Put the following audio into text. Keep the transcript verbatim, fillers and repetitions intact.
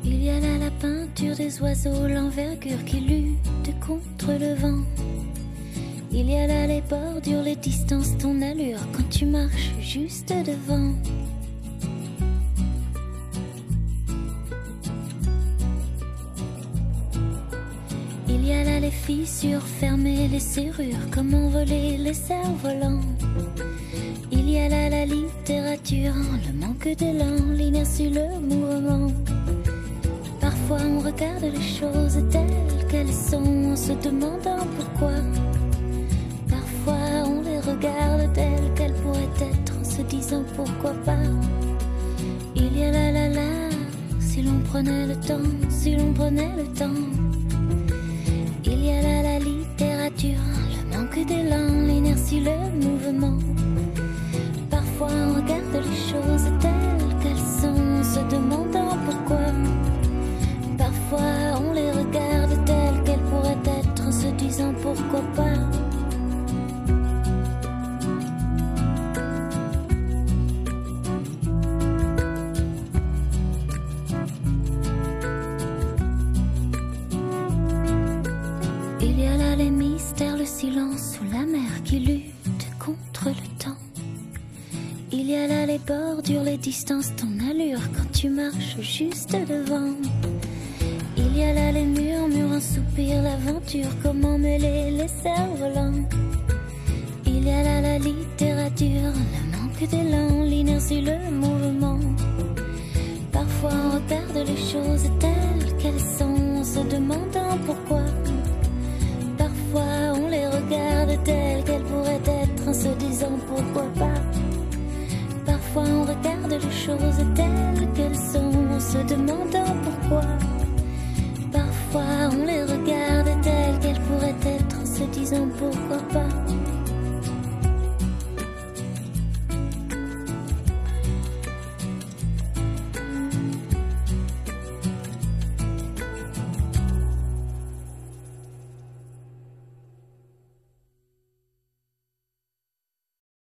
Il y a là la peinture des oiseaux, l'envergure qui lutte contre le vent. Il y a là les bordures, les distances, ton allure quand tu marches juste devant. Il y a là les fissures fermées, les serrures, comment voler les cerfs-volants. Il y a là la littérature, le manque d'élan, l'inertie, le mouvement. Parfois on regarde les choses telles qu'elles sont en se demandant pourquoi. Parfois on les regarde telles qu'elles pourraient être en se disant pourquoi pas. Il y a là la la, si l'on prenait le temps, si l'on prenait le temps. Il y a là la littérature, le manque d'élan, l'inertie, le mouvement. Parfois on regarde les choses telles qu'elles sont en se demandant pourquoi. Parfois on les regarde telles qu'elles pourraient être en se disant pourquoi pas. Il y a là les mystères, le silence ou la mer qui lutte contre le temps. Il y a là les bordures, les distances, ton allure quand tu marches juste devant. Il y a là les murmures, un soupir, l'aventure, comment mêler les cerfs-volants. Il y a là la littérature, le manque d'élan, l'inertie, le mouvement. Parfois on regarde les choses telles qu'elles sont en se demandant pourquoi. Parfois on les regarde telles qu'elles pourraient être en se disant pourquoi pas. Parfois on regarde les choses telles qu'elles sont en se demandant pourquoi. Parfois on les regarde telles qu'elles pourraient être en se disant pourquoi.